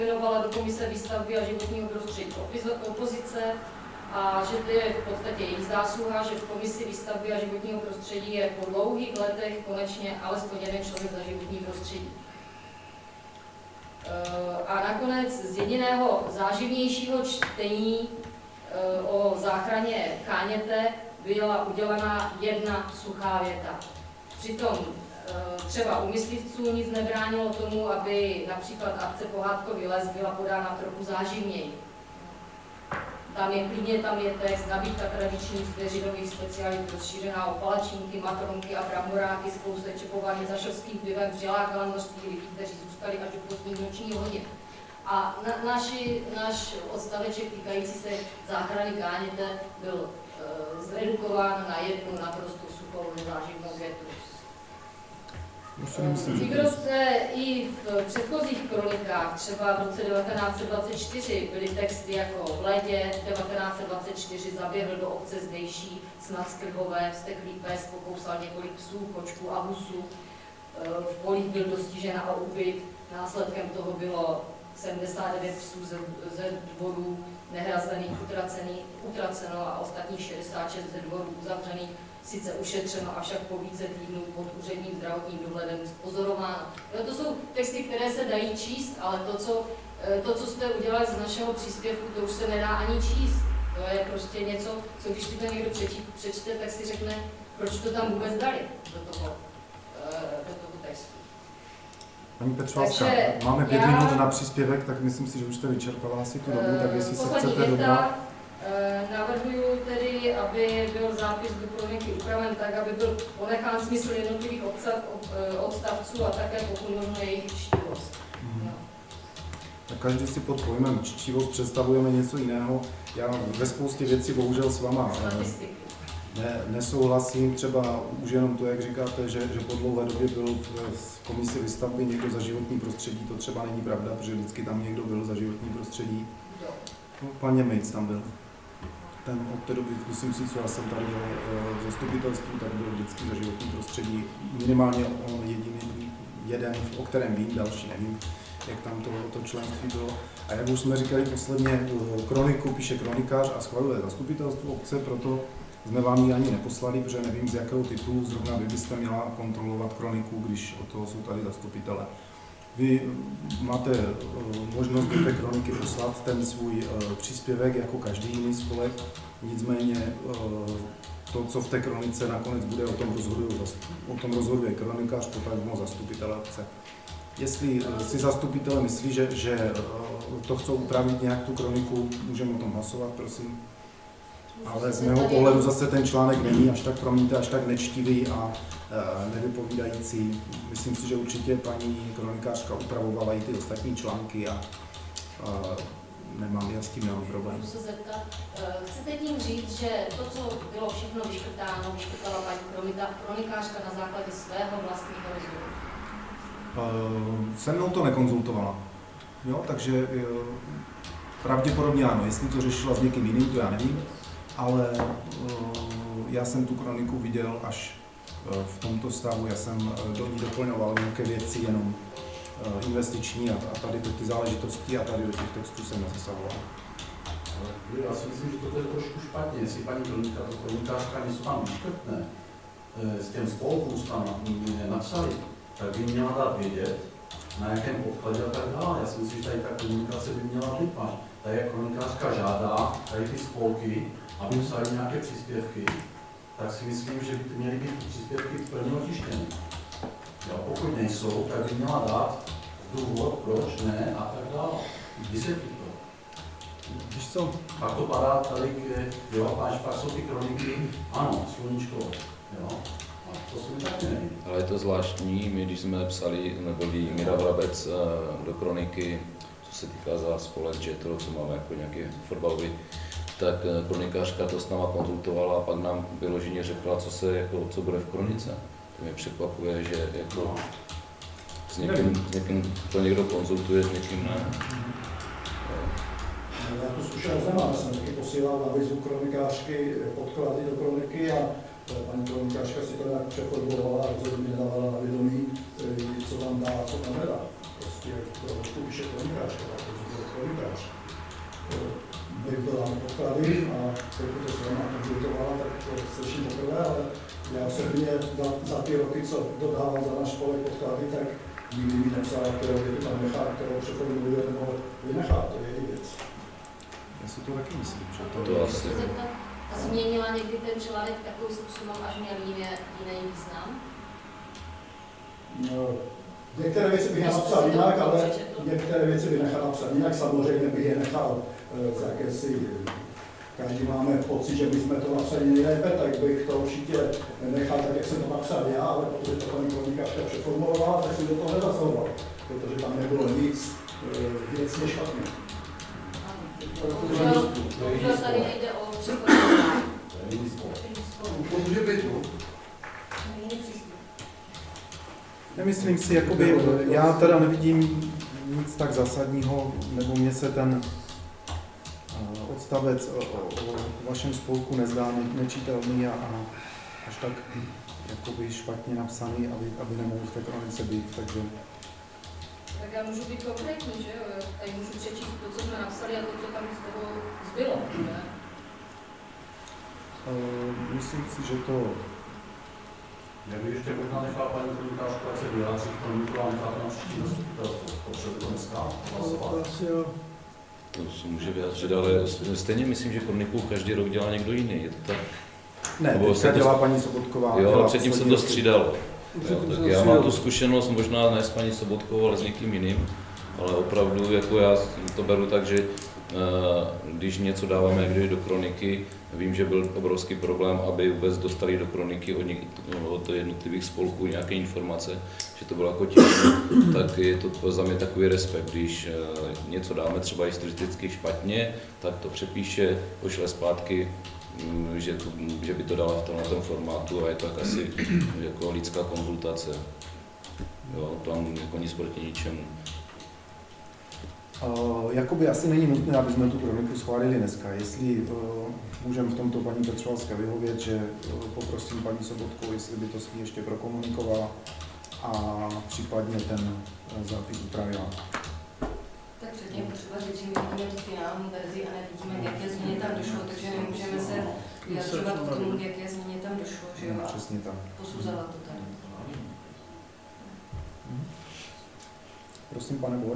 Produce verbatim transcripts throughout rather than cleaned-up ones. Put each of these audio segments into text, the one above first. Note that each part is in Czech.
Jmenovala do komise výstavby a životního prostředí opozice a že to je v podstatě jejich zásluha, že v komisi výstavby a životního prostředí je po dlouhých letech konečně alespoň jeden člověk za životní prostředí. A nakonec z jediného záživnějšího čtení o záchraně Cháněte byla udělaná jedna suchá věta. Přitom třeba u myslivců nic nebránilo tomu, aby například akce Pohádkový les byla podána trochu záživněji. Tam je klidně, tam je text, nabídka tradičních zvěřinových specialit rozšířená o palačinky, matronky a bramboráky, spousta čepovaných za šovským vlivem přilákala množství lidí, kteří zůstali až do pozdních nočních hodin. A na, naši, náš odstaveček týkající se záchrany Cháněte byl e, zredukován na jednu naprosto suchou nezáživnou větu. Vygrozte i v předchozích kronikách, třeba v roce devatenáct set dvacet čtyři byly texty jako v létě devatenáct set dvacet čtyři zaběhl do obce zdejší, snad z Krhové, vzteklý pes pokousal několik psů, kočků a husů, v polích byl dostižen a ubyt, následkem toho bylo sedmdesát devět psů ze, ze dvorů nehrazených utraceno a ostatních šedesát šest ze dvorů uzavřených sice ušetřeno, avšak po více týdnů pod úředním zdravotním dohledem pozorováno. No, to jsou texty, které se dají číst, ale to co, to, co jste udělali z našeho příspěvku, to už se nedá ani číst. To je prostě něco, co když si to někdo přečí, přečte, tak si řekne, proč to tam vůbec dali do toho, do toho textu. Paní Petřovská, máme pět já, minut na příspěvek, tak myslím si, že už jste vyčerpala asi tu dobu, tak jestli se chcete dobrat. Navrhuji tedy, aby byl zápis do kroniky upraven tak, aby byl ponechán smysl jednotlivých odstavců a také pokud možno jejich čtivost. Mm. No. Tak každý si pod pojmem čtivost představujeme něco jiného. Já ve spoustě věcí bohužel s váma ne, nesouhlasím. Třeba už jenom to, jak říkáte, že, že po dlouhé době byl v, v komisi výstavby někdo za životní prostředí, to třeba není pravda, protože vždycky tam někdo byl za životní prostředí. No, pan Němejc tam byl. Ten od té doby, myslím si, co já jsem tady dělal v zastupitelstvu, tak byl vždycky za životní prostředí. Minimálně on jediný, jeden, o kterém vím, další nevím, jak tam to, to členství bylo. A jak už jsme říkali posledně, kroniku píše kronikář a schvaluje zastupitelstvo obce, proto jsme vám ji ani neposlali, protože nevím, z jakého titulu zrovna vy byste měla kontrolovat kroniku, když od toho jsou tady zastupitelé. Vy máte možnost do té kroniky poslat ten svůj příspěvek jako každý jiný spolek, nicméně to, co v té kronice nakonec bude, o tom rozhoduje, o tom rozhoduje kronikář, potažmo zastupitelé obce. Jestli si zastupitelé myslí, že, že to chcou upravit nějak tu kroniku, můžeme o tom hlasovat, prosím. Ale z mého pohledu zase ten článek není až tak, promiňte, až tak nečtivý a e, nevypovídající. Myslím si, že určitě paní kronikářka upravovala i ty ostatní články a e, nemám, já s tím nemám problém. Můžu se zeptat, chcete tím říct, že to, co bylo všechno vyškrtáno, vyškrtala paní kronikářka na základě svého vlastního rozhodu? E, se mnou to nekonzultovala, jo, takže e, pravděpodobně ano, jestli to řešila s někým jiným, to já nevím. Ale uh, já jsem tu kroniku viděl až uh, v tomto stavu, já jsem uh, do ní doplňoval nějaké věci jenom uh, investiční a, a tady ty záležitosti a tady do těch textů jsem nezasahoval. Já si myslím, že to je trošku špatně, jestli paní kronika, to kronikářka něco tam vyškrtne, s těm spolkům tam napsali, tak by měla dát vědět, na jakém podkladě a tak dále. Já si myslím, že tady ta komunikace by měla být. Tady jak kronikářka žádá, tady ty spolky, aby psali nějaké příspěvky, tak si myslím, že by měly být příspěvky prvního tištění. Pokud nejsou, tak by měla dát důvod, proč ne a tak dále. Vysvětlit to. Víš co? Pak to padá tady, jo, až pak jsou ty kroniky, ano, sluníčko, jo. To se mi taky neví. Ale je to zvláštní, my když jsme psali, nebo Míra Vrabec do kroniky, co se týká za spolek, že to, co máme jako nějaký fotbalový, tak kronikářka to s náma konzultovala a pak nám vyloženě řekla, co se jako, co bude v kronice. To mě překvapuje, že jako s někým, s někým to někdo konzultuje, s někým ne. Já tu zkušenost nemám, jsem taky posílal na výzvu kronikářky podklady do kroniky a paní kronikářka si to nějak přeformulovala a rozhodně dávala na vědomí, co tam dá, co tam nedá. prostě to píše kronikářka, protože to je kronikář. Bych byla na podklady a pokud to se má konzultovala, tak to slyším poprvé, ale já osobně za, za ty roky, co dodávám za náš spolek podklady, tak nikdy mi nepsal, kterou větu tam nechá, kterou přeformuluje nebo vynechá, to je její věc. Já si to taky myslím, že to, To asi. A změnila někdy ten článek takovým způsobem, až měl jiný, jiný význam? No, některé věci bych napsal jinak, ale některé věci bych nechal napsat jinak. Samozřejmě bych je nechal z jakési, každý máme pocit, že my jsme to napsali nejlépe, tak bych to určitě nechal tak, jak jsem to napsal já, ale protože to paní kronikářka přeformulovala, tak si do toho nezasahoval, protože tam nebylo nic věcně špatně. Bohužel tady nejde o překonání. To může být, no. Nemyslím si, jakoby, já teda nevidím nic tak zásadního, nebo mně se ten odstavec o, o, o vašem spolku nezdá ne, nečitelný a, a až tak jakoby špatně napsaný, aby, aby nemohl v té kronice být, takže... Tak já můžu být konkrétní, že jo? Tady můžu přečíst to, co jsme napsali a to, co tam z toho zbylo, ne? Uh, myslím si, že to... Já bych ještě možná nechal paní kronikářku, ať se vyjádří k kroniku a nechat na příští zastupitelstvo. Potřebuji to dneska hlasovat. To se může vyjádřit, ale stejně myslím, že kroniku každý rok dělá někdo jiný. Je to tak? Ne, Nebo teďka to... dělá paní Sobotková. Jo, ale předtím se to střídalo. Jo, tak já mám tu zkušenost možná ne s paní Sobotkovou, ale s někým jiným, ale opravdu jako já to beru tak, že když něco dáváme někdy do kroniky, vím, že byl obrovský problém, aby vůbec dostali do kroniky od, něk, od jednotlivých spolků nějaké informace, že to bylo jako těžké, tak je to za mě takový respekt, když něco dáme třeba historicky špatně, tak to přepíše, pošle zpátky, že, to, že by to dala v tomhle formátu a je to tak asi jako lidská konzultace. Jo, tam jako nic proti ničemu. Uh, jakoby asi není nutné, aby jsme tu kroniku schválili dneska. Jestli uh, můžeme v tomto paní Petřovalské vyhovět, že uh, poprosím paní Sobotkovou, jestli by to s ní ještě prokomunikovala a případně ten uh, zápis upravila. Tak předtím potřeba říct, že my vidíme tu finální verzi a nevidíme, k jaké změně tam došlo, takže nemůžeme se vyjadřovat k tomu, k jaké změně tam došlo, že jo, No, přesně tak. posuzovat to tady. Hmm. Prosím, pane Bor.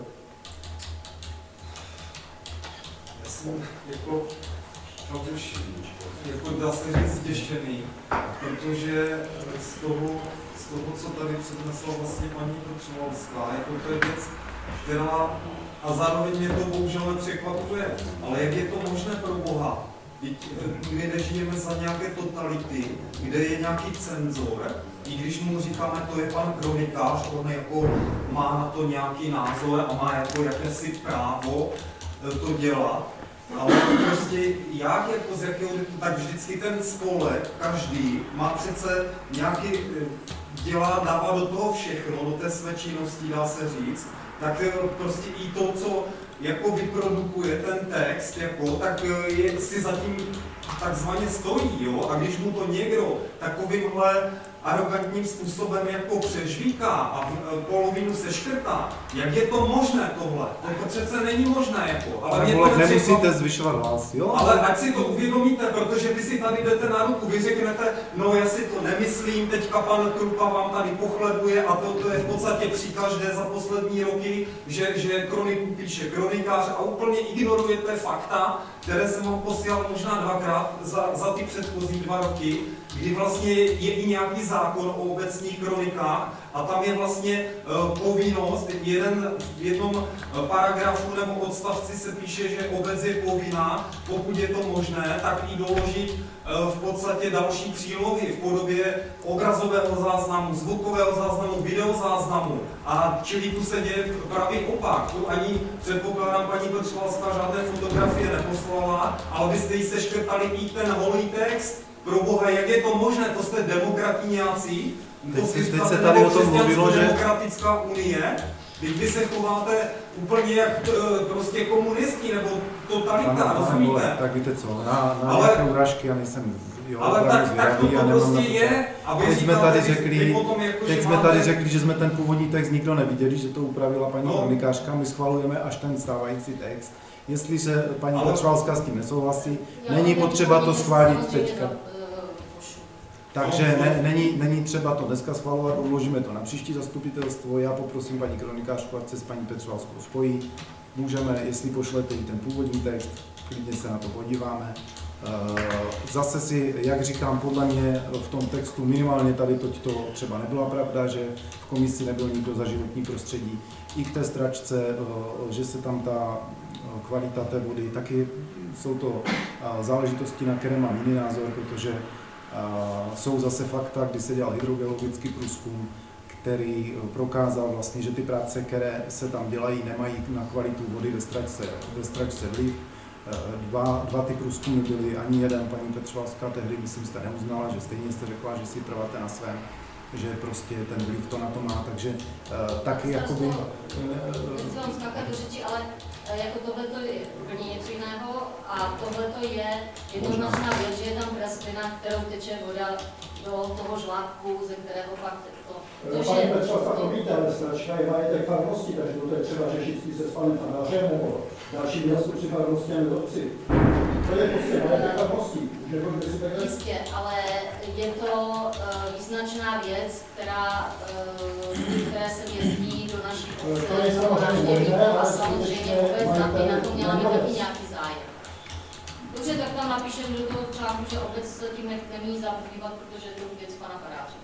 Já jsem jako, už, jako dá se říct, zděšený, protože z toho, z toho, co tady přednesla vlastně paní Petřovalská, jako to je věc, která, a zároveň mě to bohužel nepřekvapuje, ale jak je to možné pro Boha? My nežijeme za nějaké totality, kde je nějaký cenzor, i když mu říkáme, to je pan kronikář, on jako má na to nějaký názor a má jako jakési právo to dělat. Ale prostě jak, jako z jakého, tak vždycky ten spolek, každý má přece nějaký, dělá, dává do toho všechno, do té své činnosti, dá se říct, tak prostě i to, co jako vyprodukuje ten text, jako, tak je, si zatím takzvaně stojí, jo? A když mu to někdo takovýmhle arrogantním způsobem jako přežvíká a polovinu seškrtá, jak je to možné tohle? To přece není možné, jako. Ale, ale vole, nemusíte zvyšovat hlas, jo? Ale ať si to uvědomíte, protože vy si tady jdete na ruku, vy řeknete, no já si to nemyslím, teďka pan Krupa vám tady pochlebuje a to, to je v podstatě při každé za poslední roky, že, že kroniku píše kronikář a úplně ignorujete fakta, které jsem vám posílal možná dvakrát za, za ty předchozí dva roky, kdy vlastně je i nějaký zákon o obecních kronikách a tam je vlastně uh, povinnost, jeden, v jednom uh, paragrafu nebo odstavci se píše, že obec je povinná, pokud je to možné, tak i doložit uh, v podstatě další přílohy v podobě obrazového záznamu, zvukového záznamu, videozáznamu. A čili tu se děje pravý opak. Tu ani předpokládám paní Petřovalská žádné fotografie neposlala, ale byste jí seškrtali i ten holý text. Pro Boha, jak je to možné? To jste demokrati nějací? Teď, teď se tady o tom mluvilo, že... Demokratická unie, Teď vy se chováte úplně jak t, prostě komunisti nebo totalita, rozumíte? Tak víte co, na, na ale, nějaké urážky já nejsem jo, ale tak, tak to, to prostě je. A vy teď jsme tady řekli, potom jako, teď jsme tady řekli, že jsme ten původní text nikdo neviděli, že to upravila paní no. kronikářka, my schvalujeme až ten stávající text. Jestliže paní ale... Petřvalská s tím nesouhlasí, není potřeba to schválit teďka. Takže ne, není, není třeba to dneska schvalovat, uložíme to na příští zastupitelstvo. Já poprosím paní kronikářku, ať se s paní Petřvalskou spojí. Můžeme, jestli pošlete jí ten původní text, klidně se na to podíváme. Zase si, jak říkám, podle mě v tom textu minimálně tady toť to třeba nebyla pravda, že v komisi nebyl nikdo za životní prostředí. I k té stračce, že se tam ta kvalita té vody, taky jsou to záležitosti, na které mám jiný názor, protože jsou zase fakta, kdy se dělal hydrogeologický průzkum, který prokázal vlastně, že ty práce, které se tam dělají, nemají na kvalitu vody ve stračce, ve stračce vliv. Dva, dva ty průzkumy byly, ani jeden, paní Petřvalská tehdy, myslím, jste neuznala, že stejně jste řekla, že si trváte na svém, že prostě ten vliv to na to má, takže uh, taky jakoby... Nechci vám skákat do řeči, ale jako tohleto je úplně něco jiného a tohleto je jednoznačná věc, že je tam prasklina, kterou teče voda do toho žlábku, ze kterého pak to... to Paní Petřvalská, to víte, ale stračka je majetek farnosti, takže to je třeba řešit se s panem farářem nebo dalšími zástupci farnosti a nedobci. To je prostě majetek farnosti. Jistě, ale je to uh, význačná věc, která, uh, které se jezdí do naší obce a samozřejmě vůbec na by na to měla mít taky nějaký zájem. Dobře, tak tam napíšeme do toho článku, že obec se tím nemí zabývat, protože je to věc pana faráře.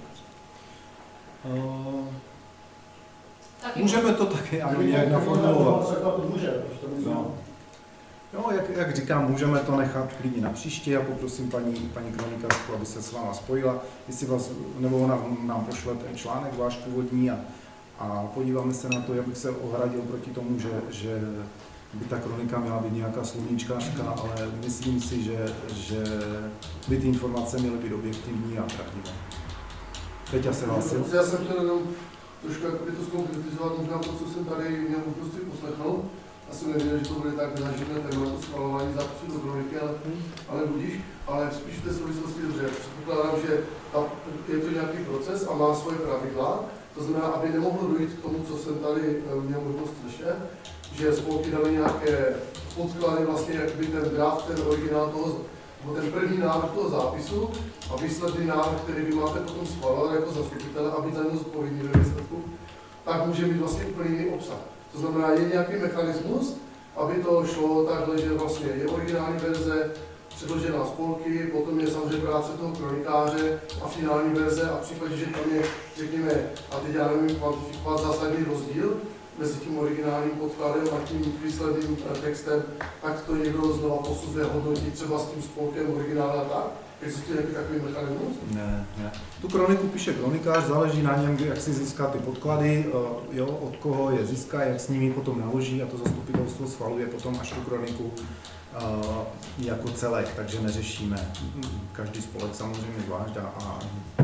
Uh, můžeme to taky ale nějak naformulovat. No. Jo, jak, jak říkám, můžeme to nechat klidně na příště. Já poprosím paní, paní kronikářku, aby se s váma spojila, jestli vás, nebo ona nám pošle ten článek váš původní a, a podíváme se na to, jak bych se ohradil proti tomu, že, že by ta kronika měla být nějaká sluníčkářka, ale myslím si, že, že by ty informace měly být objektivní a pravdivé. Teď já se hlásil. Já jsem chtěl jenom trošku to zkonkretizovat, možná to, co jsem tady měl prostě poslechnout. Já jsem nevěděl, že to bude tak nezažitné téma, to schvalování zápisů do kroniky, ale, ale budíš, ale spíš v té souvislosti dobře. Předpokládám, že ta, je to nějaký proces a má svoje pravidla, to znamená, aby nemohlo dojít k tomu, co jsem tady měl možnost slyšet, že spolky dali nějaké podklady, vlastně jak by ten draft, ten originál toho, nebo ten první návrh toho zápisu a výsledný návrh, který vy máte potom schvalovat jako zastupitele a být za něj zodpovědný ve výsledku, tak může mít vlastně úplně jiný obsah. To znamená, je nějaký mechanismus, aby to šlo takhle, že vlastně je originální verze, předložená spolky, potom je samozřejmě práce toho kronikáře a finální verze a v případě, že tam je, řekněme, a teď já nevím kvantifikovat zásadní rozdíl mezi tím originálním podkladem a tím výsledným textem, tak to někdo znova posuzuje, hodnotí třeba s tím spolkem originále a tak. Existuje nějaký takový mechanismus? Ne, ne. Tu kroniku píše kronikář, záleží na něm, jak si získá ty podklady, jo, od koho je získá, jak s nimi potom naloží a to zastupitelstvo schvaluje potom až tu kroniku uh, jako celek, takže neřešíme každý spolek samozřejmě zvlášť a, a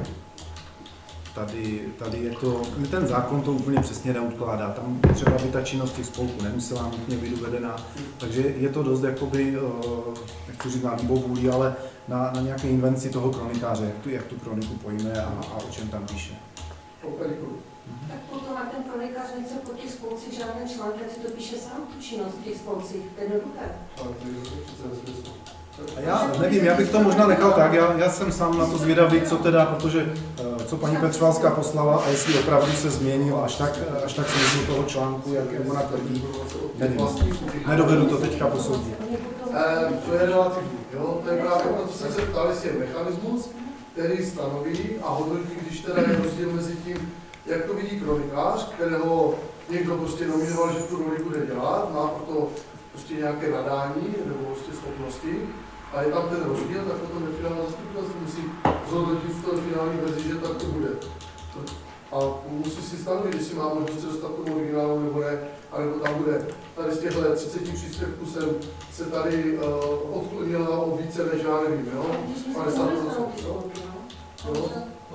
tady, tady je to, ten zákon to úplně přesně neodkládá, tam třeba by ta činnost těch spolků nemusela nutně být uvedená, takže je to dost jakoby, uh, nechci říct na libovůli, ale na, na nějaké invenci toho kronikáře, jak tu, jak tu kroniku pojme a, a o čem tam píše. Tak potom, jak ten kronikář nechce po těch spolcích žádné články, jak si to píše sám tu činnost v těch spolcích, to je jednoduché. A já nevím, já bych to možná nechal tak, já, já jsem sám na to zvědavý, co teda, protože co paní Petřvalská poslala a jestli opravdu se změnil až tak, až tak smysl toho článku, jak ona tvrdí, nevím, nedovedu to teďka posoudit. E, to je relativní, jo? To je právě to, co jsem se ptal, jestli je mechanismus, který stanoví a hodnotí, když teda je rozdíl mezi tím, jak to vidí kronikář, kterého někdo prostě nominoval, že tu roli bude dělat, má proto prostě nějaké nadání nebo prostě schopnosti a je tam ten rozdíl, tak potom nefinální zastupitelství musí zhodnotit v té finální verzi, že tak to bude. A musí si stanovit, jestli má možnost se dostat k tomu originálu nebo ne, anebo tam bude. Tady z těchto třiceti příspěvků jsem se tady uh, odklonila o více než já nevím, jo? padesát procent. Jo? No,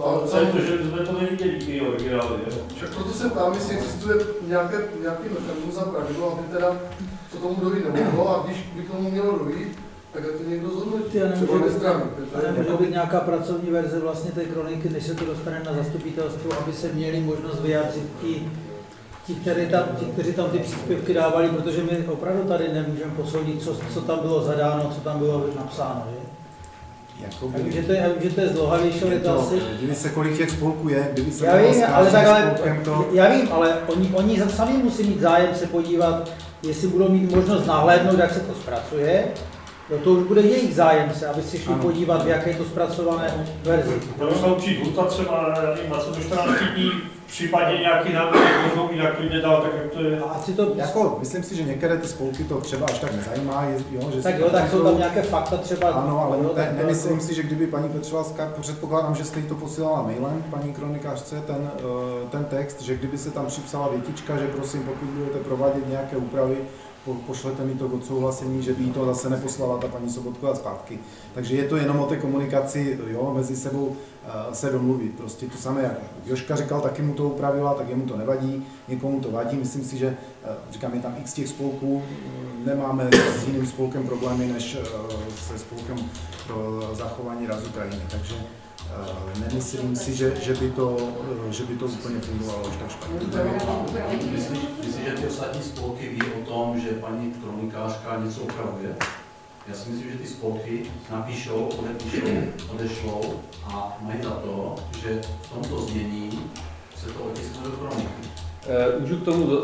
To, To je to, že jsme to neviděli, ty originály. Však proto se ptám, jestli existuje nějaké, nějaký mechanismus a pravidlo, aby teda co tomu dojít nemohlo, a když by tomu mělo dojít, tak to někdo zhodnotí, třeba ve straně. Může být nějaká pracovní verze vlastně té kroniky, než se to dostane na zastupitelstvo, aby se měli možnost vyjádřit ti, ti, kteří tam, ti, kteří tam ty příspěvky dávali, protože my opravdu tady nemůžeme posoudit, co, co tam bylo zadáno, co tam bylo napsáno. Že? Jakoby, Takže to je, že to je zdlouhavější, ale to asi... Kdyby se kolik těch spolků je, kdyby se já vím, ale tak, ale, to... já vím, ale oni, oni sami musí mít zájem se podívat, jestli budou mít možnost nahlédnout, jak se to zpracuje. Jo, to už bude jejich zájem se, aby si šli podívat, v jaké je to zpracované verzi. To už se učí lhůta třeba, nevím, na co do čtrnácti dní, v případě nějaký návrh, můžou jinak klidně dát, tak jak to je. Asi to... Jako, myslím si, že některé ty spolky to třeba až tak nezajímá, jo, že tak jo, tak jsou tam nějaké fakta třeba. Ano, ale jo, ne, nemyslím si, že kdyby paní Petřová, předpokládám, že jste jí to posílala mailem, paní kronikářce, ten, ten text, že kdyby se tam připsala větička, že prosím, pokud budete provádět nějaké úpravy, po, pošlete mi to k odsouhlasení, že by jí to zase neposlala ta paní Sobotková zpátky. Takže je to jenom o té komunikaci, jo, mezi sebou uh, se domluvit. Prostě to samé, jak Jožka říkal, taky mu to upravila, tak jemu to nevadí, někomu to vadí. Myslím si, že, uh, říkám, je tam x těch spolků, nemáme s jiným spolkem problémy, než uh, se spolkem pro zachování razu krajiny. Takže uh, nemyslím si, že, že, by to, uh, že by to úplně fungovalo už tak špatně. Myslíš, myslí, že ty ostatní spolky ví o tom, že paní kronikářka něco opravuje? Já si myslím, že ty spolky napíšou, odepíšou, odešlou a mají za to, že v tomto znění se to otiskne do kroniky. Můžu k tomu,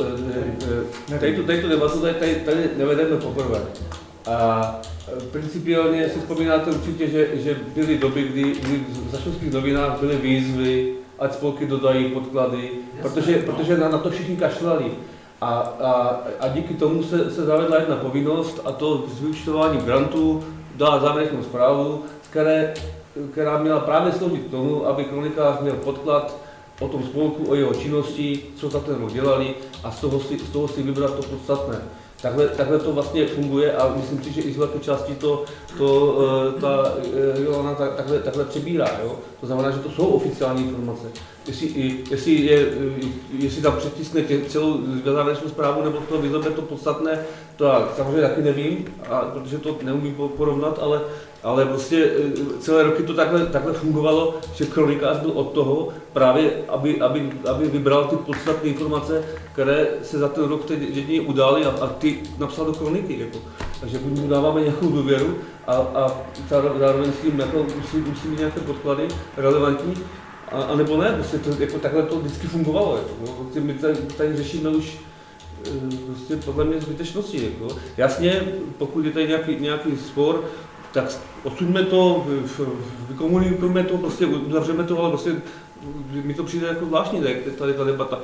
tady tu, tady tu debatu tady, tady, tady nevedeme poprvé. A principiálně si vzpomínáte určitě, že, že byly doby, kdy, kdy v zaškolských novinách byly výzvy, ať spolky dodají podklady, protože, protože na, na to všichni kašlali. A, a, a díky tomu se, se zavedla jedna povinnost, a to z vyúčtování grantů dá závěrečnou zprávu, které, která měla právě sloužit k tomu, aby kronikář měl podklad o tom spolku, o jeho činnosti, co za ten rok dělali, a z toho si, z toho si vybrat to podstatné. Takhle, takhle to vlastně funguje a myslím si, že i z velké části to, to ta Jolana takhle, takhle přebírá. Jo? To znamená, že to jsou oficiální informace. Jestli, jestli, je, jestli tam přetiskne celou závěrečnou zprávu nebo to vyzobe to podstatné, to já samozřejmě taky nevím, a, protože to neumím porovnat, ale, ale prostě celé roky to takhle, takhle fungovalo, že kronikář byl od toho právě, aby, aby, aby vybral ty podstatné informace, které se za ten rok v té dědině udály, a, a ty napsal do kroniky. Jako. Takže buď mu dáváme nějakou důvěru a, a zároveň s tím jako, musí, musí mít nějaké podklady relevantní, a, a nebo ne, prostě to, jako takhle to vždycky fungovalo. Jako. Prostě my tady, tady řešíme už prostě podle mě zbytečnosti. Jako. Jasně, pokud je tady nějaký, nějaký spor, tak odsuňme to, vykomunikujeme to, prostě uzavřeme to, ale prostě mi to přijde jako zvláštní, tady ta debata.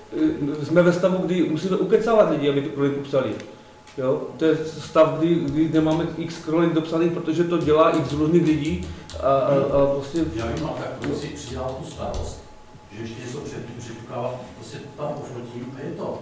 Jsme ve stavu, kdy musíme ukecávat lidi, aby tu kroniku psali. Jo? To je stav, kdy, kdy nemáme x kronik dopsaných, protože to dělá x různých lidí a, a, a prostě... Já vím, ale tak si přidal tu starost, že ještě něco předtím připukávat, prostě tam pofotím a je to.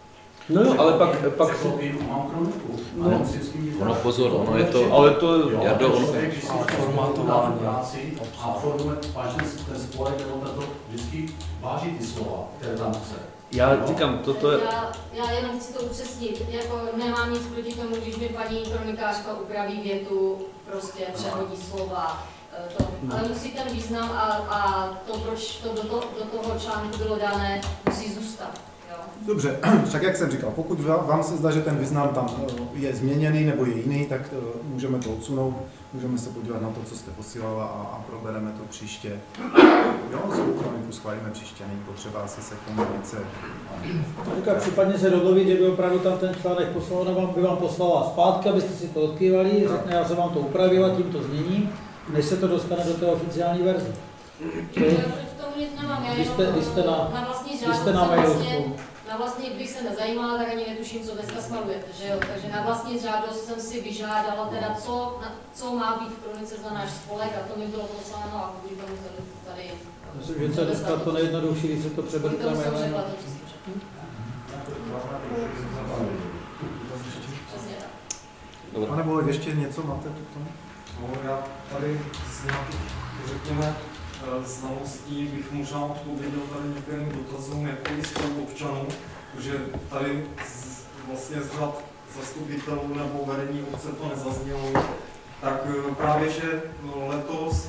No jo, ale pak... pak si... mám kroniku, no, a nemusím s tím nic. Ono pozor, ono je to... Ale to... Jo, já do... Když si formátování práci a formuje vážně ten spolek, nebo to vždycky váží ty slova, které tam chce. Já no. říkám, toto je... Já, já jenom chci to upřesnit, jako nemám nic proti tomu, když mi paní kronikářka upraví větu, prostě přehodí slova, to, no. ale musí ten význam a, a to, proč to do, to do toho článku bylo dané, musí zůstat. Dobře, tak jak jsem říkal, pokud vám se zdá, že ten význam tam je změněný nebo je jiný, tak můžeme to odsunout, můžeme se podívat na to, co jste posílala, a, a probereme to příště. Jo, svou kroniku schválíme příště, není potřeba asi se k tomu více. Říká, případně se domluvit, že by opravdu tam ten článek poslal, nebo by vám poslala zpátky, abyste si to odkývali, řekne, já jsem vám to upravila tímto zněním, než se to dostane do té oficiální verze. Já proti tomu nic nemám, já jenom na, na vlastní žádost vlastně, na vlastní, když se nezajímala, tak ani netuším, co dneska schvalujete, že jo? Takže na vlastní žádost jsem si vyžádala teda, co, na, co má být v kronice za náš spolek, a to mi bylo posláno a kvůli tomu jsem tady... Myslím, že to je dneska to nejjednodušší, když se to přebere tam jménem. Pane Bolek, ještě něco máte k tomu? No, já tady z nějakých, řekněme, znalostí bych možná odpověděl tady některým dotazům jako i spoluobčanů, že tady z, vlastně z řad zastupitelů nebo vedení obce to nezaznělo, tak právě, že letos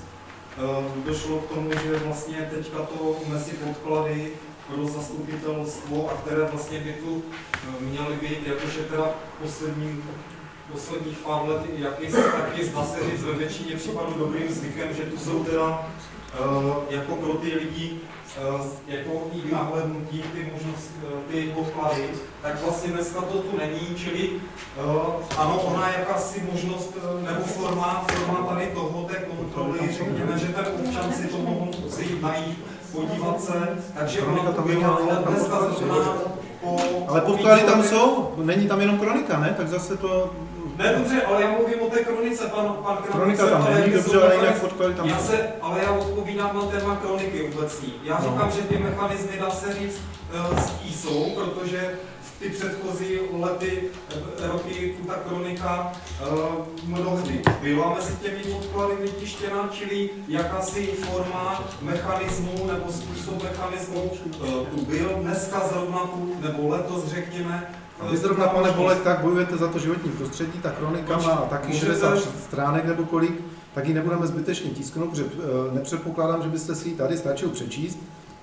došlo k tomu, že vlastně teďka to mezi podklady pro zastupitelstvo, a které vlastně by tu měly být, jakože teda posledním posledních pár let, jak je, tak je zdá se říct ve většině případů dobrým zvykem, že tu jsou teda uh, jako pro ty lidi uh, jako i nahlédnutí ty možnosti, uh, ty podklady, tak vlastně dneska to tu není, čili uh, ano, ona je jakási možnost uh, nebo forma, forma tady toho, té kontroly, řekněme, že ten občan si to mohl si jít najít, podívat se, takže ona to byla, ale dneska zrovna po... Ale podklady tam jsou, není tam jenom kronika, ne? Tak zase to... Ne, dobře, ale já mluvím o té kronice, pan, pan Kronika tam není, dobře, ale jinak podklady tam já jsou. se, ale já odpovídám na téma kroniky obecní. Já no. říkám, že ty mechanismy, dá se říct, uh, jsou, protože v ty předchozí lety, roky, ta kronika uh, mnohdy byla mezi těmi podklady vytištěna, čili jakási forma mechanismu nebo způsob mechanismu uh, tu byl. Dneska zrovna tu, nebo letos řekněme, vy zrovna, pane Bolek, tak bojujete za to životní prostředí, ta kronika má taky šedesát stránek nebo kolik, tak ji nebudeme zbytečně tisknout, protože nepředpokládám, že byste si ji tady stačil přečíst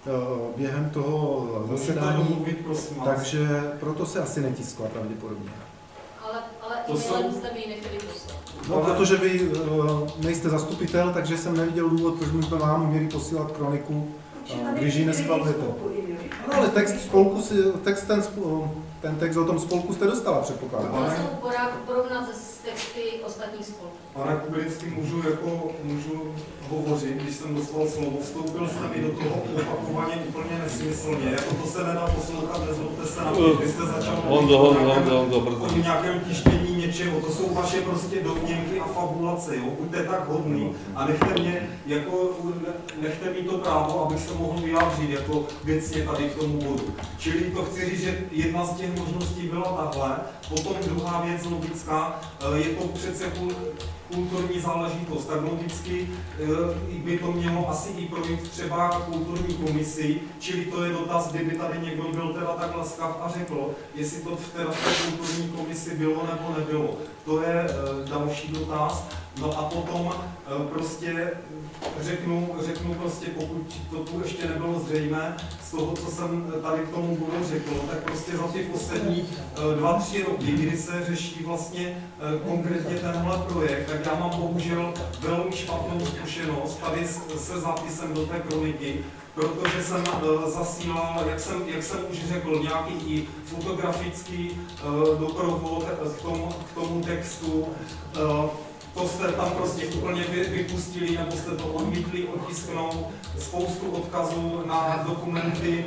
během toho zasedání, takže proto se asi netiskla pravděpodobně. Ale, ale e-mailem jste mi ji nechtěli poslat. No, protože vy nejste zastupitel, takže jsem neviděl důvod, proč bychom vám měli posílat kroniku, když ji neschvalujete. No, ale text spolku si, text ten, ten text o tom spolku jste dostala, předpokládám. Já jsem porovnat s texty ostatních spolků. Pane Kubilický, můžu, jako, můžu hovořit, když jsem dostal slovo, vstoupil jste mi do toho opakovaně úplně nesmyslně, jako to se nedá poslouchat, nezlobte se na mě, vy jste začal mluvit o nějakém tištění něčeho, to jsou vaše prostě domněnky a fabulace, jo? Buďte tak hodný a nechte mě, jako, nechte mi to právo, abych se mohl vyjádřit jako věcně tady k tomu bodu. Čili to chci říct, že jedna z těch možností byla tahle, potom druhá věc logická, je to přece kulturní záležitost, tak logicky by to mělo asi i projít třeba kulturní komisi, čili to je dotaz, kdyby tady někdo byl teda tak laskav a řekl, jestli to v teda v té kulturní komisi bylo nebo nebylo. To je další dotaz. No a potom prostě řeknu, řeknu prostě, pokud to tu ještě nebylo zřejmé, z toho, co jsem tady k tomu budu řekl, tak prostě za ty poslední dva, tři roky, kdy se řeší vlastně konkrétně tenhle projekt, tak já mám bohužel velmi špatnou zkušenost tady se zápisem do té kroniky, protože jsem zasílal, jak jsem, jak jsem už řekl, nějaký i fotografický doprovod k tomu, k tomu textu. To jste tam prostě úplně vypustili, nebo jste to odmítli otisknout, spoustu odkazů na dokumenty,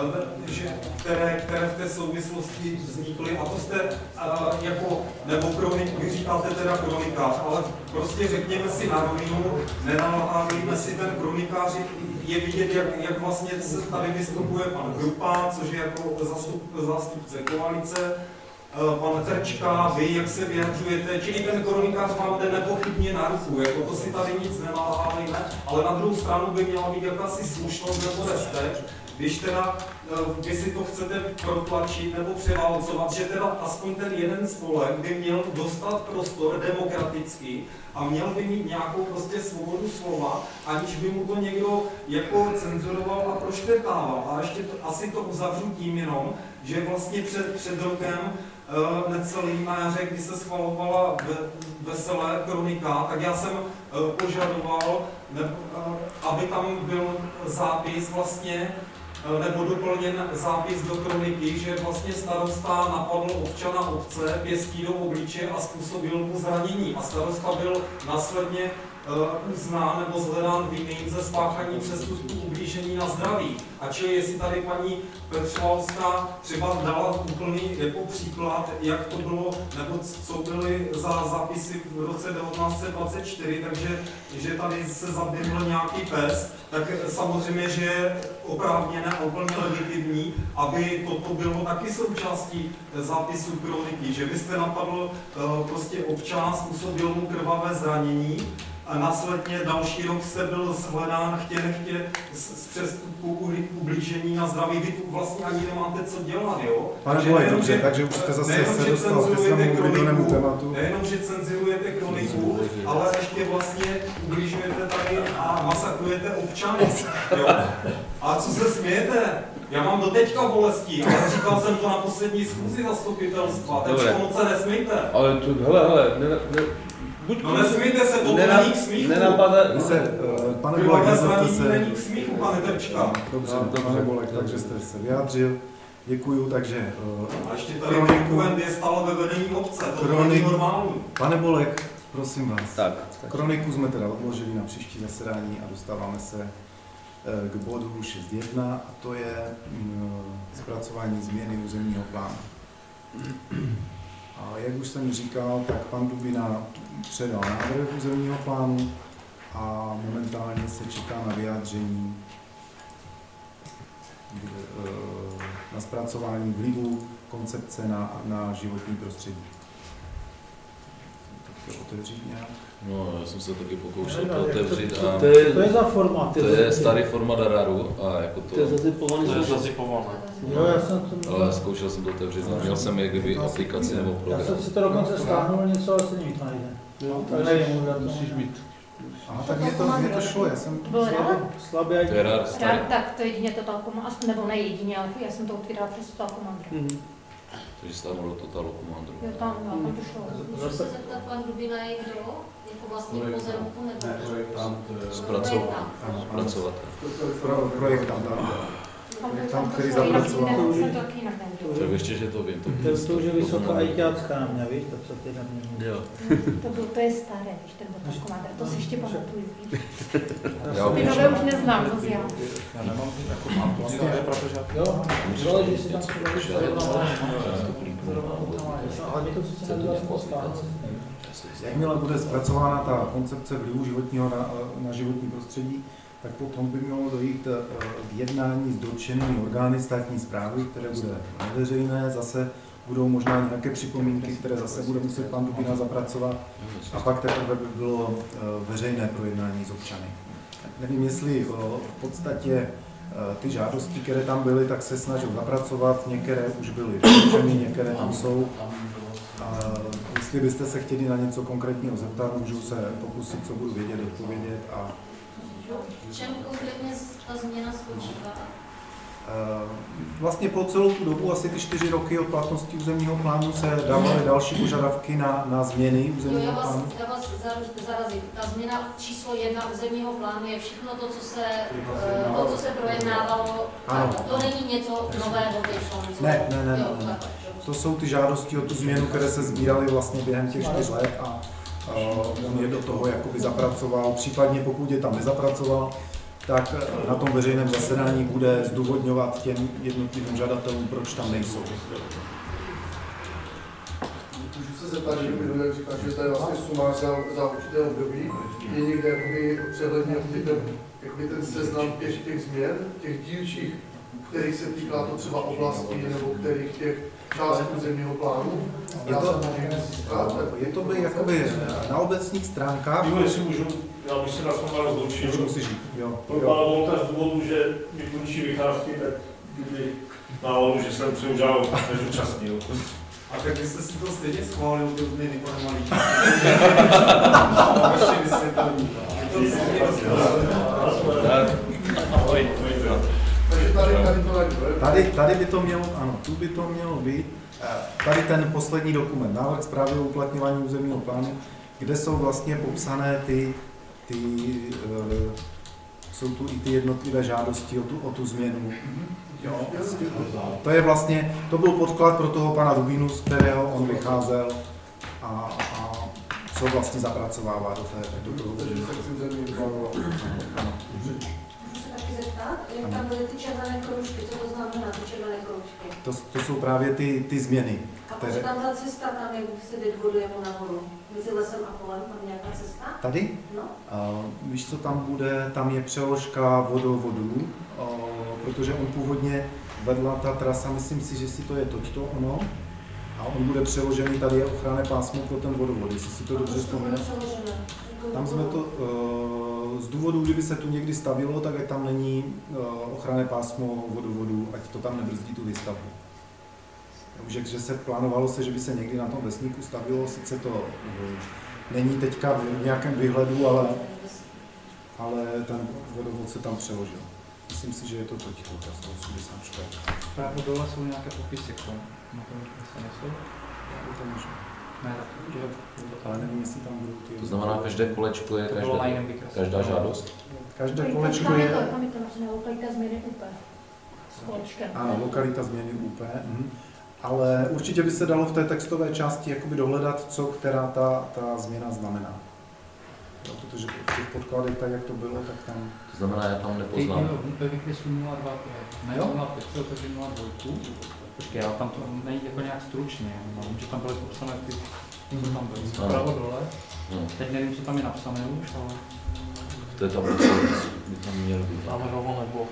které, které v té souvislosti vznikly. A to jste jako, nebo kronik, vy říkáte teda kronikář, ale prostě řekněme si na rovinu, nenalhávejme si, ten kronikář je vidět, jak, jak vlastně tady vystupuje pan Krupa, což je jako zastup, zástupce koalice, pan Trčka, vy, jak se vyjadřujete, čili ten kronikář vám jde nepochybně na ruku, jako to si tady nic nenalhávejme, ale na druhou stranu by měla být jakási slušnost nebo respekt, když teda vy si to chcete protlačit nebo převálcovat, že teda aspoň ten jeden spolek by měl dostat prostor demokraticky a měl by mít nějakou prostě svobodu slova, aniž by mu to někdo jako cenzuroval a proškrtával. A ještě to, asi to uzavřu tím jenom, že vlastně před, před rokem uh, necelý na jaře, kdy se schvalovala veselé kronika, tak já jsem uh, požadoval, ne, uh, aby tam byl zápis vlastně, nebo doplněn zápis do kroniky, že vlastně starosta napadl občana obce, pěstí do obličeje a způsobil mu zranění. A starosta byl následně uh, uznán nebo zhledán vinným ze spáchání přestupku ublížení na zdraví. A čili jestli tady paní Petřvalská třeba dala úplný jako příklad, jak to bylo, nebo co byly za zápisy v roce devatenáct set dvacet čtyři, takže že tady se zaběhl nějaký pes, tak samozřejmě, že je oprávněné a úplně legitimní, aby toto bylo taky součástí zápisu kroniky, že byste napadl uh, prostě občana, způsobil mu krvavé zranění, a následně další rok se byl shledán chtě nechtě z, z přestupku ublížení na zdraví. Vy tu vlastně ani nemáte co dělat, jo? Pane Bolek, dobře, takže už jste zase se dostal ke svému oblíbenému tématu. Nejenom, že cenzurujete kroniku, ale ještě vlastně ublížujete tady a masakrujete občany, jo? A co se smějete? Já mám do teďka bolesti, ale říkal jsem to na poslední schůzi zastupitelstva, takže moc se nesmíte. Ale tu, hele, hele, ne, ne, buď no nesmíte se, to nena, není k smíchu. Nenapadá, se, uh, pane Bolek, nezlobte se. Není k smíchu, pane Terčka. Dobře, pane Bolek, takže jste se vyjádřil. Děkuju, takže uh, a ještě tady kroniku je stále ve vedení obce, to kronik, není normální. Pane Bolek, prosím vás, tak, tak. Kroniku jsme teda odložili na příští zasedání a dostáváme se k bodu šest jedna, a to je zpracování změny územního plánu. A jak už jsem říkal, tak pan Dubina předal návrh územního plánu a momentálně se čeká na vyjádření na zpracování vlivu koncepce na, na životní prostředí. Tak to otevřít nějak. No, já jsem se taky pokoušel to otevřít a... To je, to je za format? To je starý format Dararu a jako to... To je zazipovaný. To je zazipované. Jo, já jsem to... Ale zkoušel jsem to otevřít a měl jsem je kdyby aplikaci nebo program. Já jsem si to dokonce stáhnul něco, ale se mi to nejde. Jo, tak nevím, jak to musíš mít. Aha, tak mě to, mě to šlo, já jsem... Byl rád? Slabě. To je rád starý. Tak to jedině Total Commander, nebo ne jedině, ale já jsem to otvírala přes Total Commander. Mm-hmm. Takže stáhnu do Total Commanderu. Jo, tam, jo, tam to šlo. Můžu se zeptat, pan Dubina je kdo? Jako vlastní pozemku nebo? Zpracovat. Zpracovat. Projektant, projektant, který zapracoval. Tak ještě, že to vím. To už je vysoká ajťácká na mě, víš, to co ty na mě jo. To, byl, to je staré, víš, ten Total Commander, to si ještě pamatuju, víš. Ty nové už neznám, to já. Já nemám ty jako mám to staré, protože... Jo, záleží si tam ale to, co se nedělá, jakmile bude zpracována ta koncepce vlivu životního na, na životní prostředí, tak potom by mělo dojít k jednání s dotčenými orgány státní správy, které bude neveřejné, zase budou možná nějaké připomínky, které zase bude muset pan Dubina zapracovat a pak teprve by bylo veřejné projednání s občany. Nevím, jestli v podstatě ty žádosti, které tam byly, tak se snažil zapracovat, některé už byly doručeny, některé tam jsou. A jestli byste se chtěli na něco konkrétního zeptat, můžu se pokusit, co budu vědět, odpovědět. A... V čem konkrétně ta změna spočívá? Vlastně po celou tu dobu, asi ty čtyři roky od platnosti územního plánu, se dávaly další požadavky na, na změny územního jo, já vás, plánu. Já vás zarazím. Ta změna číslo jedna územního plánu je všechno to, co se, to, co se projednávalo. Ano. To není něco nového teď. Ne, ne, ne, ne, ne. To jsou ty žádosti o tu změnu, které se sbíraly vlastně během těch čtyř let a uh, on je do toho jakoby zapracoval. Případně pokud je tam nezapracoval, tak na tom veřejném zasedání bude zdůvodňovat těm jednotlivým žadatelům, proč tam nejsou. Můžu se zeptat, že mi jak říkáš, že to je vlastně sumář za, za určité období. Je někde jakoby přehledně ten, jakoby ten seznam těch, těch změn, těch dílčích, kterých se týká to třeba oblastí nebo kterých těch částí územního plánu? Je to, je to by jakoby na obecních stránkách. Jo, jestli můžu, já bych se na tom ale zloučil. Musíš říct, jo. Pro pana Volta z důvodu, že mi končí vycházky, tak kdyby náhodou, že jsem se udělal nezúčastnil. A tak byste si to stejně schválil, to by mi pane Malík. Vaše vysvětlení. To by se Tady, tady by to mělo, ano, tu by to mělo být. Tady ten poslední dokument, návrh zprávy o uplatňování územního plánu, kde jsou vlastně popsané ty, ty uh, jsou tu i ty jednotlivé žádosti o tu, o tu změnu. Jo, to je vlastně, to byl podklad pro toho pana Dubinu, z kterého on vycházel a, a co vlastně zapracovává do, té, do toho. Zeptat, jak tam byly ty červené kroužky, co to znamená ty červené kroužky? To, to jsou právě ty, ty změny. A proč tam ta cesta, tam jak se jde vodu jako nahoru? Mezi lesem a polem, tam nějaká cesta? Tady? No. Uh, víš, co tam bude? Tam je přeložka vodovodů, uh, protože on původně vedla ta trasa, myslím si, že si to je točto ono, a on bude přeložený, tady je ochranné pásmo pro ten vodovod, jestli si to dobře vzpomínáš. Tam jsme to, uh, z důvodu, kdyby se tu někdy stavilo, tak ať tam není uh, ochranné pásmo vodovodu, ať to tam nebrzdí tu výstavbu. Že, že se plánovalo se, že by se někdy na tom vesníku stavilo, sice to uh, není teďka v nějakém výhledu, ale, ale ten vodovod se tam přeložil. Myslím si, že je to teď ta sto osmdesát čtyři. Právě dole jsou nějaké popisy k tomu. Na tom se nesou? Je to možné. Ne, že, ale nevím, jestli tam budou ty... To znamená, každé kolečko je každá, každá žádost? Každé kolečko je... Tam je to napsané lokalita změny ú pé. S kolečkem. Ano, lokalita změny ú pé. Mhm. Ale určitě by se dalo v té textové části jakoby dohledat, co která ta, ta změna znamená. Jo, protože v těch podkladech, tak jak to bylo, tak tam... To znamená, já tam nepoznám. Ve vykresu nula dva, ne nula pět, protože nula dva. Počkej, ale tam to není jako nějak stručně, no, že tam byly popsané ty, co tam byly, zpravo dole. Hmm. Teď nevím, co tam je napsané už, ale... V té tablici by tam měl být. Ale rovno nebylo.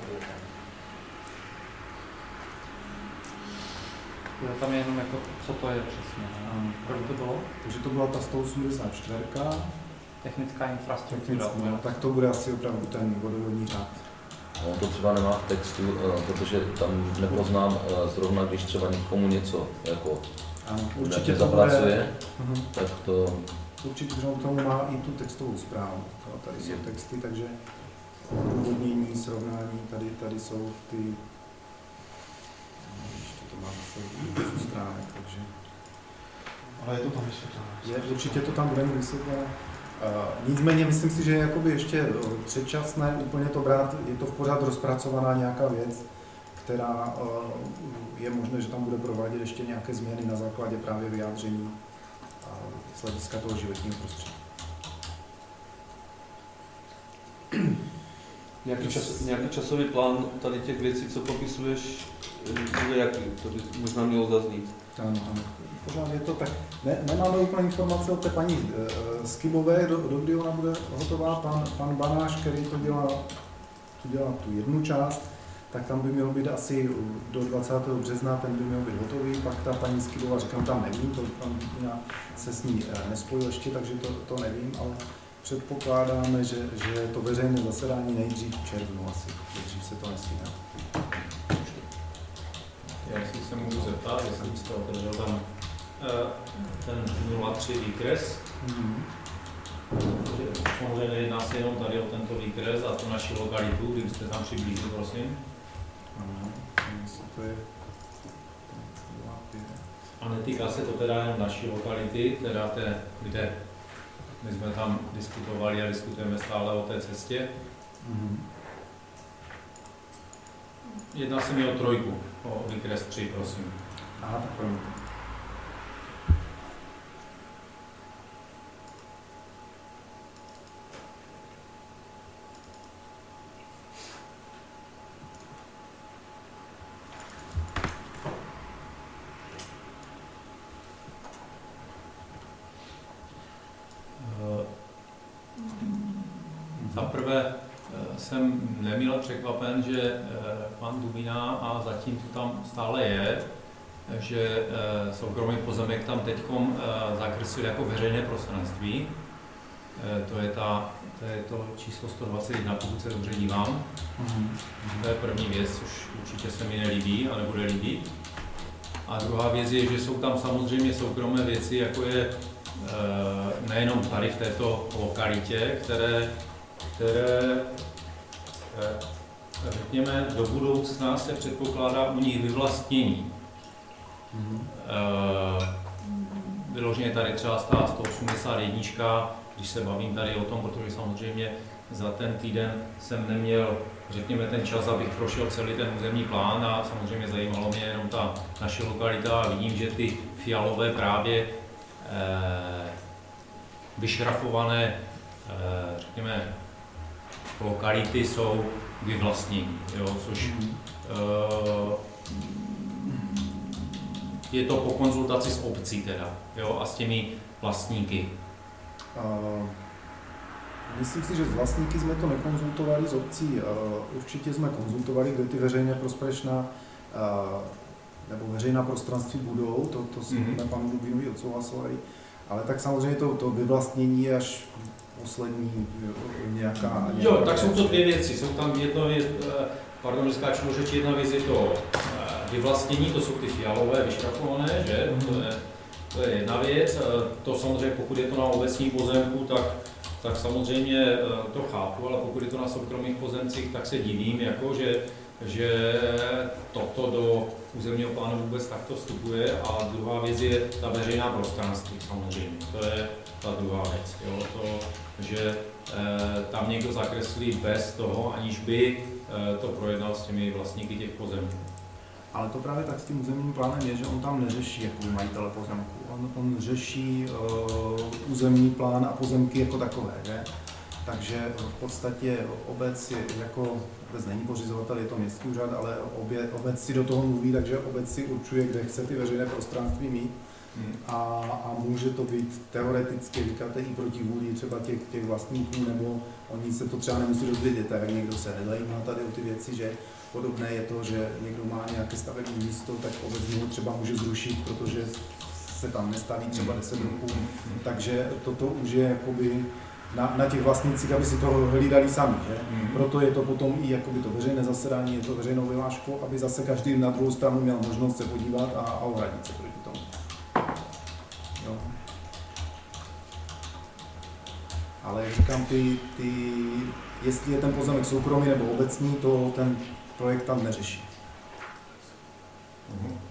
Tam je jenom jako, co to je přesně, ne? Kolik to bylo? Takže to byla ta sto osmdesát čtyři. Technická infrastruktura. Technická, no, tak to bude asi opravdu ten vodovodní řád. On to třeba nemá v textu, protože tam nepoznám zrovna, když třeba někomu něco jako ano, určitě to zapracuje, bude, tak to... Určitě k tomu má i tu textovou zprávu. Tady jsou texty, takže odůvodnění, srovnání, tady, tady jsou ty... Ještě to má zase stránek, takže... Ale je to tam vysvětlené. Určitě to tam bude vysvětlené. Uh, nicméně myslím si, že je jakoby ještě předčasné úplně to brát, je to v pořád rozpracovaná nějaká věc, která uh, je možné, že tam bude provádět ještě nějaké změny na základě právě vyjádření uh, z hlediska toho životního prostředí. Nějaký, čas, nějaký časový plán tady těch věcí, co popisuješ, bude jaký? To by možná mělo zaznít. Ano, ano. Pořád je to tak. Ne, nemáme úplně informace o té paní e, Skybové, do, do kdy ona bude hotová. Pan, pan Banáš, který to dělá, to dělá tu jednu část, tak tam by mělo být asi do dvacátého března, ten by měl být hotový. Pak ta paní Skybová, říkám, tam nevím, to tam se s ní e, nespojil ještě, takže to, to nevím, ale předpokládáme, že, že to veřejné zasedání nejdřív v červnu asi, dřív se to nestihne. Já si se můžu zeptat, jestli jste otevřel tam ten nula tři výkres. Mm-hmm. Samozřejmě jedná se jenom tady o tento výkres a tu naši lokalitu, kdybyste tam přiblížili, prosím. Ano, to je... A netýká se to teda jenom naší lokality, teda té, kde my jsme tam diskutovali a diskutujeme stále o té cestě. Mm-hmm. Jedná se mi o trojku, o výkres tři, prosím. Aha, tak pojďme. Za prvé jsem nemile překvapen, že pan Dubina, a zatím to tam stále je, že soukromý pozemek tam teď zakreslil jako veřejné prostranství. To je, ta, to je to číslo sto dvacet jedna, pokud se dobře dívám. To je první věc, což určitě se mi nelíbí a nebude líbit. A druhá věc je, že jsou tam samozřejmě soukromé věci, jako je nejenom tady v této lokalitě, které, které řekněme, do budoucna se předpokládá u nich vyvlastnění. Mm-hmm. Vyloženě tady třeba ta sto osmdesát jedna, když se bavím tady o tom, protože samozřejmě za ten týden jsem neměl, řekněme, ten čas, abych prošel celý ten územní plán a samozřejmě zajímalo mě jenom ta naše lokalita a vidím, že ty fialové právě eh, vyšrafované, eh, řekněme, lokality jsou vyvlastnění, jo, což uh, je to po konzultaci s obcí teda, jo, a s těmi vlastníky. Uh, myslím si, že s vlastníky jsme to nekonzultovali, s obcí uh, určitě jsme konzultovali, kde ty veřejné prospěšná uh, nebo veřejná prostranství budou, to, to jsme mm-hmm. panu Dubinovi odsouhlasovali, ale tak samozřejmě to, to vyvlastnění je až poslední nějaká... Jo, tak jsou to dvě věci. Jsou tam jedno věc, pardon, že skáču řeči, jedna věc je to vyvlastnění, to jsou ty fialové, vyšrafované, že? To je, to je jedna věc. To samozřejmě, pokud je to na obecní pozemku, tak, tak samozřejmě to chápu, ale pokud je to na soukromých pozemcích, tak se divím, jako, že, že toto do územního plánu vůbec takto vstupuje. A druhá věc je ta veřejná prostranství, samozřejmě. To je ta druhá věc. Jo? To, že e, tam někdo zakreslí bez toho, aniž by e, to projednal s těmi vlastníky těch pozemků. Ale to právě tak s tím územním plánem je, že on tam neřeší jako majitele pozemku. On, on řeší uh, územní plán a pozemky jako takové, že? Takže v podstatě obec je jako, obec není pořizovatel, je to městský úřad, ale obě, obec si do toho mluví, takže obec si určuje, kde chce ty veřejné prostranství mít. Hmm. A, a může to být teoreticky, říkáte, i proti vůli třeba těch, těch vlastníků, nebo oni se to třeba nemusí dozvědět, tak jak někdo se nezajímá tady o ty věci, že podobné je to, že někdo má nějaké stavební místo, tak obec ho třeba může zrušit, protože se tam nestaví třeba deset roků. Takže toto už je jakoby na, na těch vlastnících, aby si to hlídali sami. Že? Mm. Proto je to potom i jakoby to veřejné zasedání, je to veřejnou vyhláškou, aby zase každý na druhou stranu měl možnost se podívat a, a ohradit se proti tomu. Jo. Ale jak říkám, ty, ty, jestli je ten pozemek soukromý nebo obecní, to ten projekt tam neřeší. Mhm.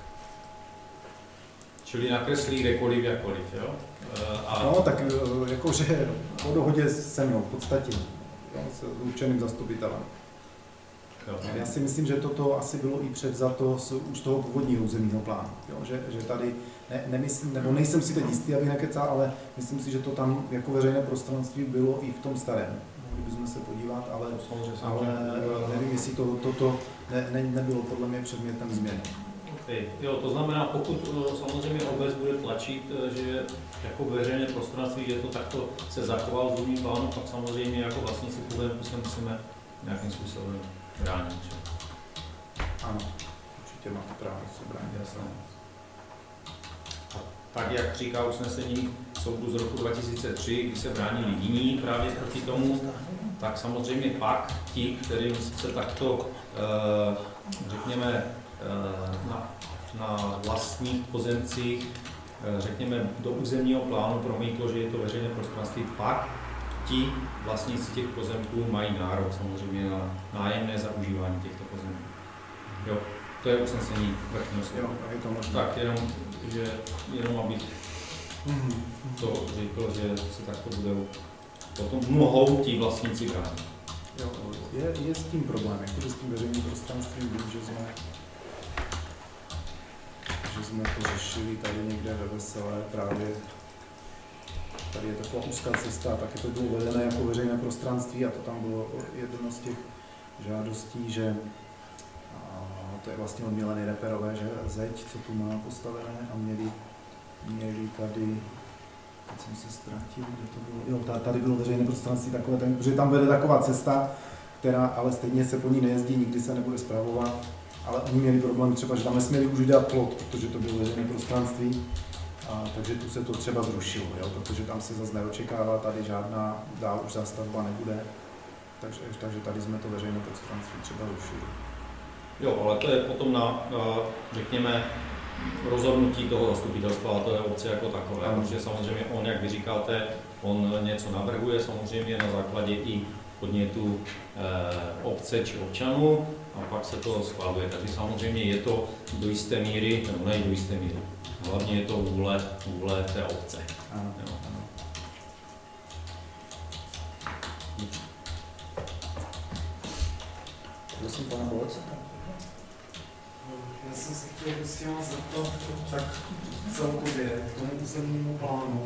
Čili nakreslí kdekoliv, jakkoliv, jo? A... No, tak jakože po dohodě se mnou, v podstatě, jo, s určeným zastupitelem. Jo. Já si myslím, že toto asi bylo i převzato z už toho původního územního plánu, jo, že, že tady, ne, nemyslím, nebo nejsem si teď jistý, abych nekecal, ale myslím si, že to tam jako veřejné prostranství bylo i v tom starém. Mohli bychom se podívat, ale, ale nevím, jestli to, toto ne, ne, nebylo podle mě předmětem změny. Okay. Jo, to znamená, pokud samozřejmě obec bude tlačit, že jako veřejné prostranství, že to takto se zachovalo v územním plánu, tak samozřejmě jako vlastníci pozemku se musíme nějakým způsobem bránit. Že? Ano, určitě máte právo se bránit. Jasné. Tak jak říká usnesení soudu z roku dva tisíce tři, kdy se bránili jiní právě proti tomu, tak samozřejmě pak ti, kterým se takto, řekněme, na, na vlastních pozemcích, řekněme, do územního plánu promítlo, že je to veřejné prostranství, pak ti vlastníci těch pozemků mají nárok samozřejmě na nájemné za užívání těchto pozemků. Jo, to je usnesení vrchního soudu. Je to možné. Tak jenom, že jenom abych to řekl, že se takto budou potom mohou ti vlastníci bránit. Jo, je, je s tím problém, jakože s tím veřejným prostrorstvím, že jsme že jsme to řešili tady někde ve Veselé právě. Tady je taková úzká cesta, taky to bylo vedené jako veřejné prostranství a to tam bylo jedno z těch žádostí, že a to je vlastně od Mileny Reperové, že zeď, co tu má postavené a měli, měli tady, teď jsem se ztratil, kde to bylo, jo, tady bylo veřejné prostranství takové, ten, protože tam vede taková cesta, která ale stejně se po ní nejezdí, nikdy se nebude spravovat. Ale oni měli problém třeba, že tam nesměli už dát plot, protože to bylo veřejné prostranství, a, takže tu se to třeba zrušilo, jo, protože tam se zase neočekává, tady žádná dál už zástavba nebude, takže, takže tady jsme to veřejné prostranství třeba zrušili. Jo, ale to je potom na, řekněme, rozhodnutí toho zastupitelstva a té obce jako takové, ano. Protože samozřejmě on, jak vy říkáte, on něco navrhuje, samozřejmě na základě i podnětu eh, obce či občanů a pak se to schváluje. Takže samozřejmě je to do jisté míry, nebo ne do jisté míry, hlavně je to vůle, vůle té obce. Ano, jo. Ano. Prosím, pana Bolce. Já jsem se chtěl prostě vás zeptat tak celkově k tomu územnímu plánu.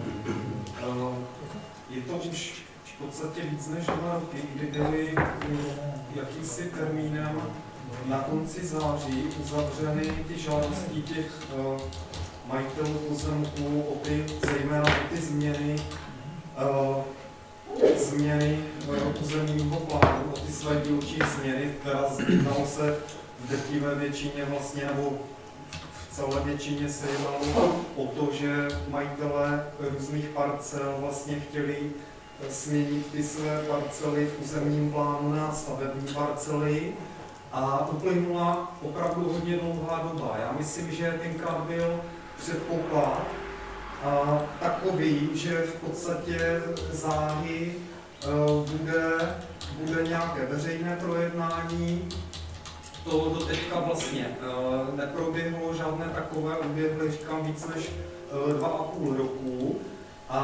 Je to už v podstatě víc než dva roky, kdy byly jakýmsi termínem na konci září uzavřeny ty žádosti těch uh, majitelů pozemků o ty, zejména o ty změny, uh, změny uh, územního plánu, o ty své dílčí změny, která jednalo se v drtivé většině vlastně, nebo v celé většině se jednalo o to, že majitelé různých parcel vlastně chtěli směnit ty své parcely v územním plánu na stavební parcely a uplynula opravdu hodně dlouhá doba. Já myslím, že tenkrát byl předpoklad a takový, že v podstatě záhy bude, bude nějaké veřejné projednání. To doteďka vlastně neproběhlo žádné takové, uběhly, říkám, víc než dva a půl roku.